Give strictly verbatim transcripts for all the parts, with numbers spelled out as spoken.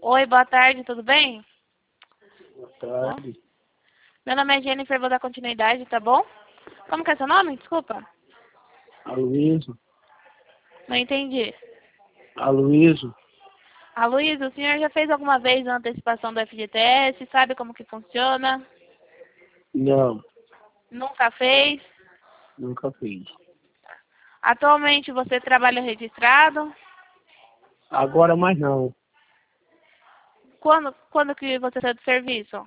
Oi, boa tarde, tudo bem? Boa tarde. Meu nome é Jennifer, vou dar continuidade, tá bom? Como que é seu nome? Desculpa. Aloysio. Não entendi. Aloysio. Aloysio, o senhor já fez alguma vez a antecipação do F G T S? Sabe como que funciona? Não, Nunca fez? nunca fiz. Atualmente você trabalha registrado? Agora mais não. Quando, quando que você saiu do serviço?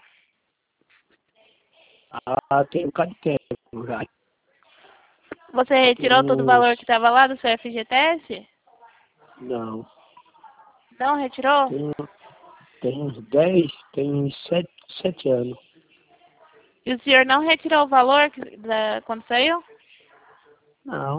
Ah, tem um bocado de tempo já. Você retirou todo o Uns... valor que estava lá do seu F G T S? Não. Não retirou? Tem, tem uns dez, tem uns sete, sete anos. E o senhor não retirou o valor que- da, quando saiu? Não.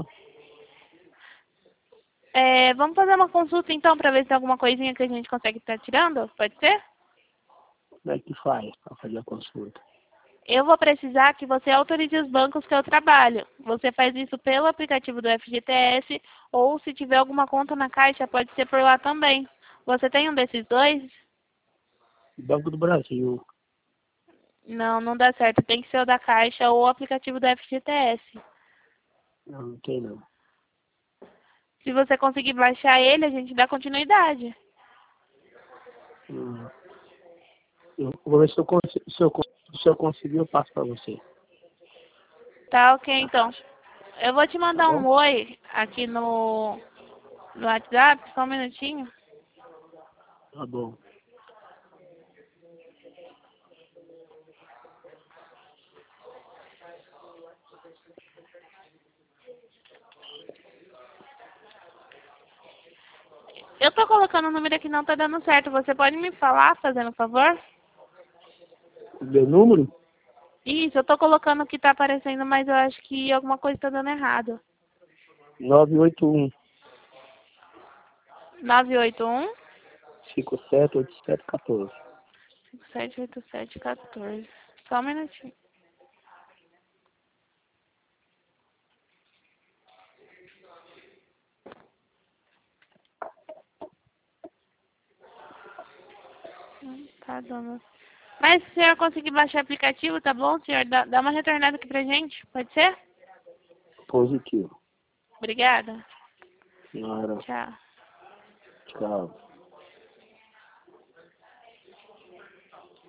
É, vamos fazer uma consulta então para ver se tem alguma coisinha que a gente consegue estar tirando? Pode ser? Como é que faz para fazer a consulta? Eu vou precisar que você autorize os bancos que eu trabalho. Você faz isso pelo aplicativo do F G T S ou se tiver alguma conta na Caixa, pode ser por lá também. Você tem um desses dois? Banco do Brasil. Não, não dá certo. Tem que ser o da Caixa ou o aplicativo do F G T S. Não, não tem não. Se você conseguir baixar ele, a gente dá continuidade. Hum. Eu vou ver se eu, consigo, se eu, cons- se eu conseguir, eu passo para você. Tá ok, então. Eu vou te Tá mandar bom? um oi aqui no, no WhatsApp, só um minutinho. Tá bom. Eu tô colocando o número aqui, não tá dando certo. Você pode me falar, fazendo um favor? O meu número? Isso, eu tô colocando o que tá aparecendo, mas eu acho que alguma coisa tá dando errado. nove oito um, nove oito um, cinco sete oito sete um quatro. cinco sete oito sete um quatro. Só um minutinho. Não tá dando. Mas se o senhor conseguir baixar o aplicativo, tá bom, senhor? Dá, dá uma retornada aqui pra gente, pode ser? Positivo. Obrigada. Senhora, Tchau. tchau.